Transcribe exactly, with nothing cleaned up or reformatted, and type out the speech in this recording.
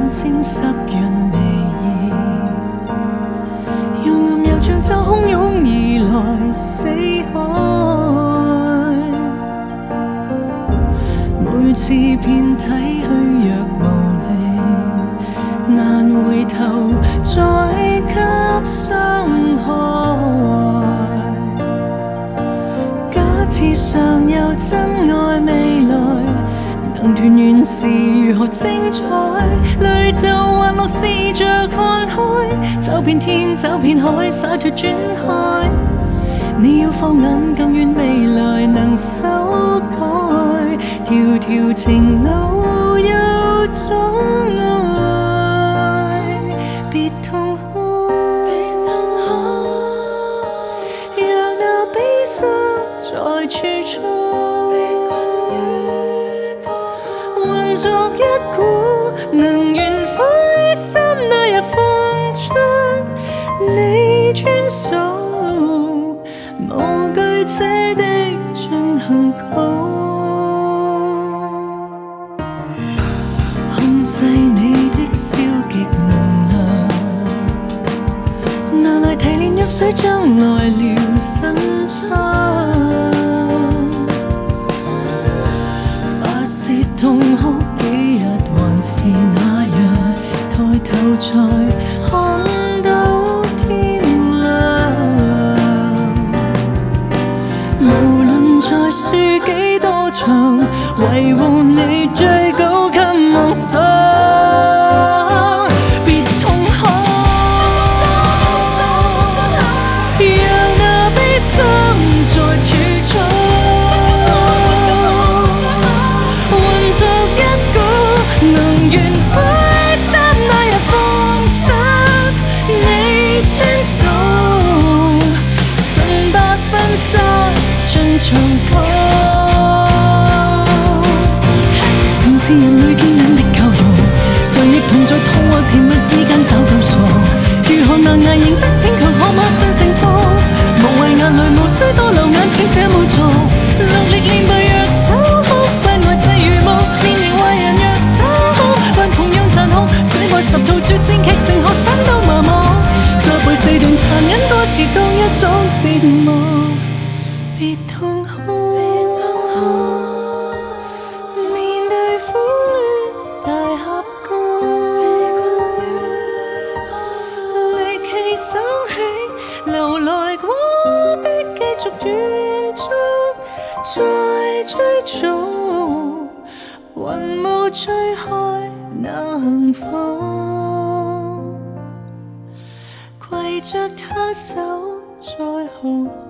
清湿润微熱，幽暗又像就洶湧而來死海。每次遍體虛弱無力，難回頭再給傷害。假設尚有真愛未來，能團圓時如何精彩？淚就滑落試着看開，走遍天走遍海，灑脫轉開。你要放眼更遠未來能修改，條條情路有種愛，別痛開，讓那悲傷在處處混作一股，能圓灰心那日放出你專屬無懼這的進行曲，控制你的消極能量，拿來提煉藥水將來療身傷，發洩痛哭幾日還是那樣，抬頭才看到天亮。無論再輸幾多場，維護你最高級夢想。別痛開，讓那悲傷在處處混作一股，能圓灰心那日放出你專屬純白婚紗進場曲。前世人類堅忍的教導，常亦同在痛或甜蜜之間找救贖。如何難捱贏得逞強，可馬上成熟？無謂眼淚無需多流，眼前這無助。落力練背若手哭，關愛際如霧。面型壞人若手哭，還同樣殘酷。水外十套絕戰劇情學診到麻木，再背四段殘忍歌詞當一種折磨。別痛哭，面對苦戀大峽谷，離奇想起流來過必繼續遠足，再追逐雲霧吹開那幸福，攜着他手在浩瀚。